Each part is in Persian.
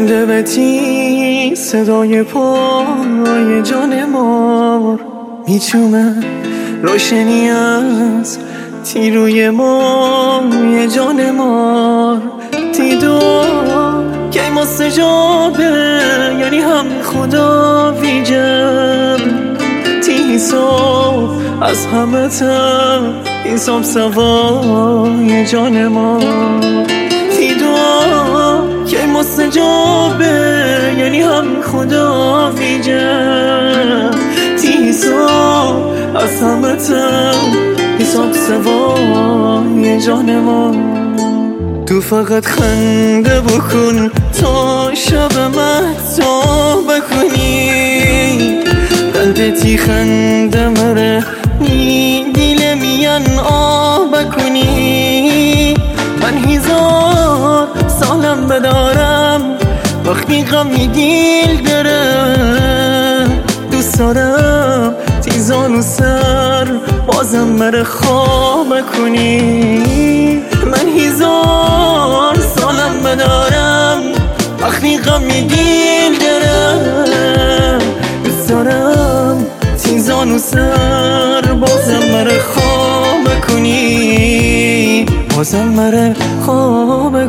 زنده به تی صدای پای جان مار میچومه روشنی از تیروی مای جان مار دیدو که مستجابه یعنی هم خدا ویجم تی صبح از همه تر این صبح سوای جان مار دیدو که مستجابه یعنی هم خدا ویجم تی صبح از همه تر حساب سوای جان ما تو فقط خنده بکن تا شب مهتاب بکنی قلبتی خنده مره دیل میان آب بکنی من هزار سالم بدارم وقتی غمی دیل داره دوست دارم تیزان و سر بازم مره خواب کنی من هزار سالم بدارم وقتی غمی دیل دارم دوست دارم تیزان و سر بازم مره خواب کنی بازم مره خواب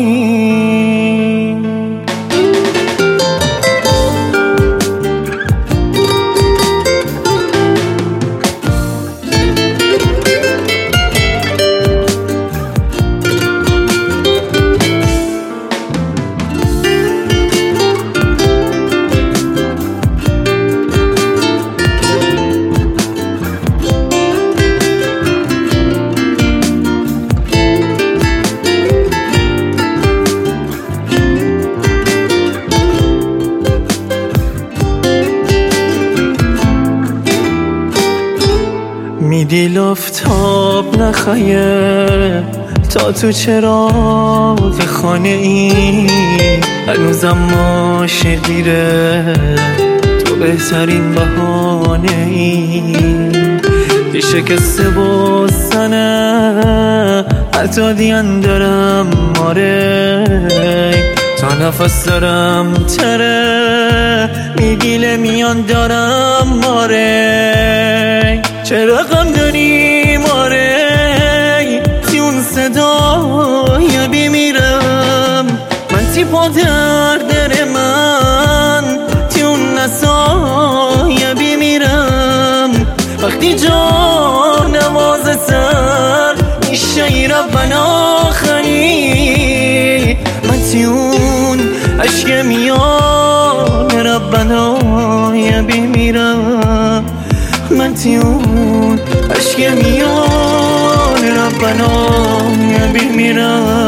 کنی میدی آفتاب نخیه تا تو چراغ خانه ای هنوزم ماشه دیره تو بهترین بهانه ای دی شکسته بستنه حتی دیان دارم ماره تا نفس دارم تره میگیله میان دارم ماره چرا غم داری ماره تی اون صدای بیمیرم من تی پا در من تی اون نسای بیمیرم وقتی جان نواز سر میشه ربنا خری من تی اون عشق میان ربنا بیمیرم من تیون عشق میان ربنا بیمیرم